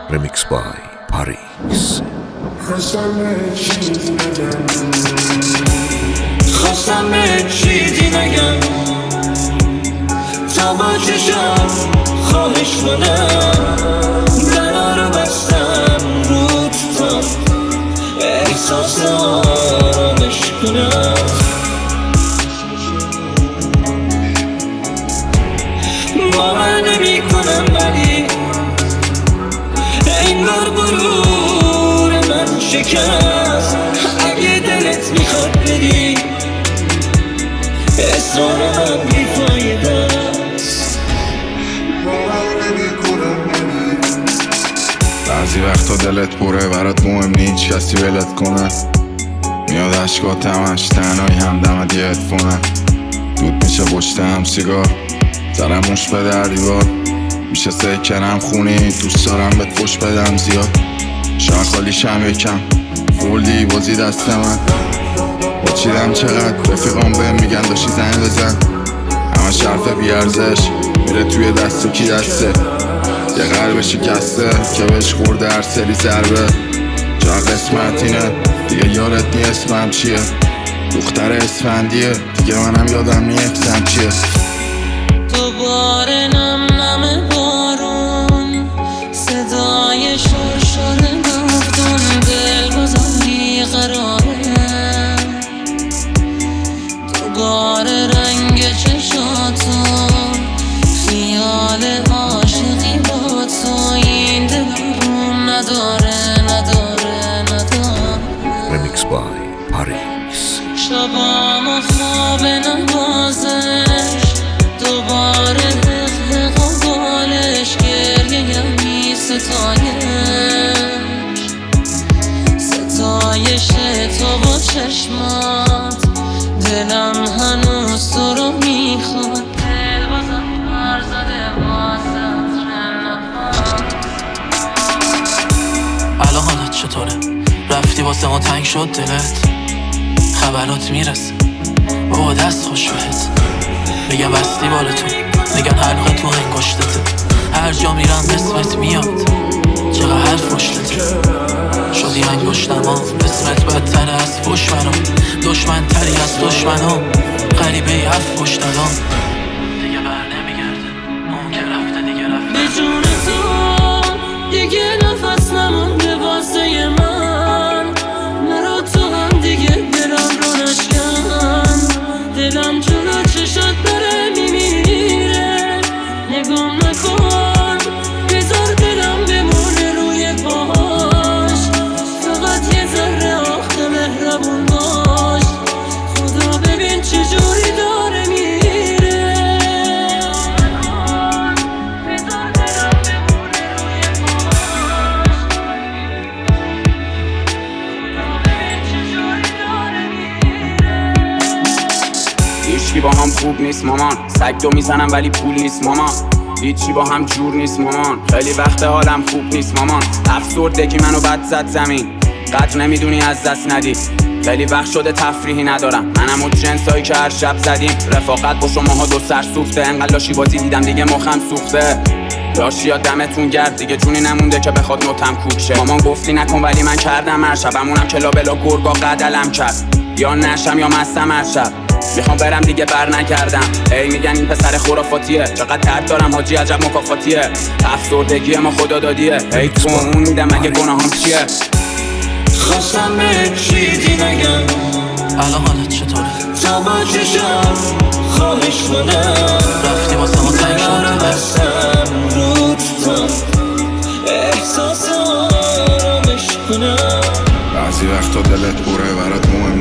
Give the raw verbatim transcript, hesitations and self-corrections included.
Remix by Paris. خواستم به چیزی نگم خواستم به چیزی نگم تا با چشم خواهش کنم درا رو بستم رود تا احساس آرامش کنم باور نمی کنم ولی انگار غرور من شکست اگه دلت میخواد بدی اصرار من بیفایده است باور نمی کنم بعضی وقتا دلت پره برات مهم نی هیچ کسی ولت کنه میاد عشقات همش تنهایی همدمت یه هدفونه دود میشه پشت هم سیگار سرم موش به در دیوار میشه سکنم خونی دوست دارم بهت فوش بدم زیاد شاید خالیشم یکم فولدی بازی دست من با چیدم چقدر رفیقام بهم میگن داشتی زنگ بزن همه شرف بیارزش میره توی دست کی دسته یه قلب شکسته که بهش خورده هر سری ضربه جا قسمت اینه دیگه یارت نی اسمم چیه دختر اسفندیه دیگه منم یادم نی اکسم چیه دوباره نم نم بارون صدای شرشر گفتون دل بازم بیقراره دوباره رنگ چشاتون خیال عاشقی با تو این دلم نداره نداره نداره Remix by Paris. شبام و خواب نوازش دوباره حق و بالش گریه یمی ستایش ستایش تو با چشمات دلم هنوز تو رو میخواد دل بازم پر زده با سطر نفر الان حالت چطوره؟ رفتی واسه ما تنگ شد دلت خبرات میرسه بابا دست خوش بهت میگم بستی بالتون میگن حلقه تو انگشتته هر جا میرم اسمت میاد چقدر حرف مشتته شدی انگشتما اسمت بدتره از فش برام دشمن تری از دشمنام غریبه ای هفت پشت الان دیگه بر نمیگرده اون که رفته دیگه رفته به جون تو دیگه نفس نمونده واسه من مرا تو هم دیگه دلم رو نشکن دلم جلو چشات داره میمیره نگام نکن بذار دلم بمونه روی پاهاش فقط یه ذره آخه مهربون باش خدا ببین چجوری داره میره بذار دلم بمونه روی پاهاش خدا ببین چجوری داره میره هیچکی با هم خوب نیست مامان سگ دو میزنم ولی پول نیست مامان هیچی با هم جور نیست مامان خیلی وقت حالم خوب نیست مامان افسردگی منو بد زد زمین قدر نمیدونی از دست ندی خیلی وقت شده تفریحی ندارم منم و جنسایی که هر شب زدیم رفاقت با شماها دو سر سوخته انقدر لاشی بازی دیدم دیگه مخم سوخته لاشیا دمتون گرد دیگه جونی نمونده که بخواد نوتم کوک شه مامان گفتی نکن ولی من کردم هر شبمونم کلا بلا گرگا قدلم کرد یا نشم یا مستم هر شب میخوام برم دیگه بر نکردم ای میگن این پسر خرافاتیه چقدر درد دارم حاجی عجب مکافاتیه افسردگی ما خدا دادیه ای تو اون میدم مگه گناهام چیه خواستم به چیزی نگم الان حالت چطوره؟ تا با چشم خواهش کنم رفتی واسه ما تنگ شد رو دلت بستم رود تا احساس آرامش کنم بعضی وقتا دلت پره برات مهم